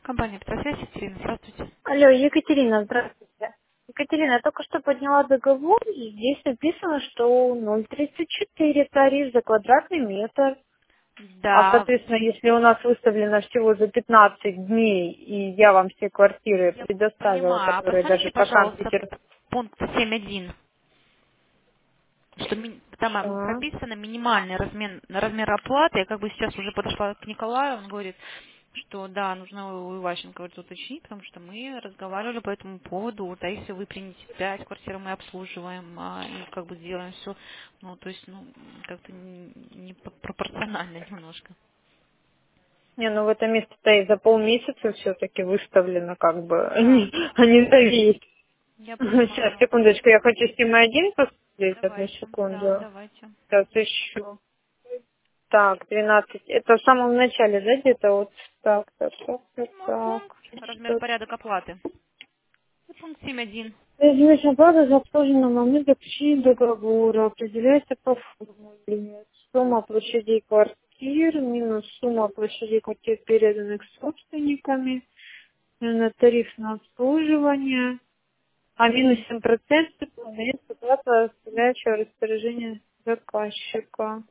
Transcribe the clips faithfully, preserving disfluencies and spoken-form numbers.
Компания Петросвязь, Екатерина, здравствуйте. Алло, Екатерина, здравствуйте. Екатерина, я только что подняла договор, и здесь написано, что ноль тридцать четыре тариф за квадратный метр. А, Да, соответственно, если у нас выставлено всего за пятнадцать дней, и я вам все квартиры я предоставила, понимаю. А которые даже посмотрите, по пожалуйста, Санкт-Петербургу. пункт семь один, что ми- там а, прописано минимальный размер, размер оплаты. Я как бы сейчас уже подошла к Николаю, он говорит, что да, нужно у Иващенко говорит, уточнить, потому что мы разговаривали по этому поводу. Вот, а если вы примете пять квартир, мы обслуживаем а, и как бы сделаем все, ну, то есть, ну, как-то не, не по- пропорционально немножко. Не, ну в это место-то и за полмесяца все-таки выставлено, как бы, Да, а не за весь. я Сейчас, понимаю. секундочку, я хочу с ним один посмотреть, одну Давайте, да, секунду. давайте. Сейчас еще. Так, двенадцать. Это в самом начале, да, где-то вот так, так, так, так, Ну, так. пункт, размер, Что? порядок оплаты. И пункт семь один. Ежемесячная плата за обслуживание на момент заключения договора определяется по формуле. Сумма площадей квартир минус сумма площадей квартир, переданных собственниками, на тариф на обслуживание, а минус семь процентов имеется плата составляющего распоряжение заказчика.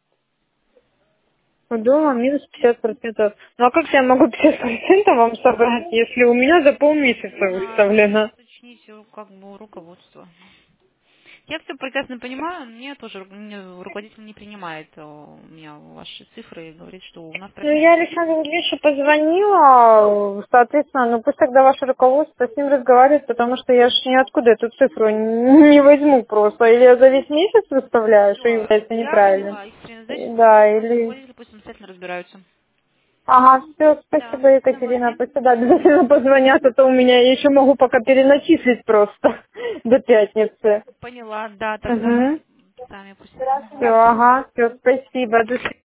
У дома минус пятьдесят процентов. Ну а как я могу пятьдесят процентов вам собрать, если у меня за полмесяца Не знаю, выставлено? уточните у- как бы у руководства. Я все прекрасно понимаю, мне тоже ру- мне руководитель не принимает э, у меня ваши цифры и говорит, что у нас Ну, я прописано. Александру Ильичу позвонила, соответственно, ну пусть тогда ваше руководство с ним разговаривает, потому что я же ниоткуда эту цифру н- не возьму просто. Или я за весь месяц выставляю, что Все, является я неправильным. поняла, Екатерина, значит, Да, ваши или... руководители пусть самостоятельно разбираются. Ага, все, Да, спасибо, Екатерина. давайте. Пусть тогда обязательно позвонят, а то у меня я еще могу пока переначислить просто до пятницы. Поняла, да, тогда Угу. сами пусть. Все, Мгм. ага, все, спасибо. До свидания.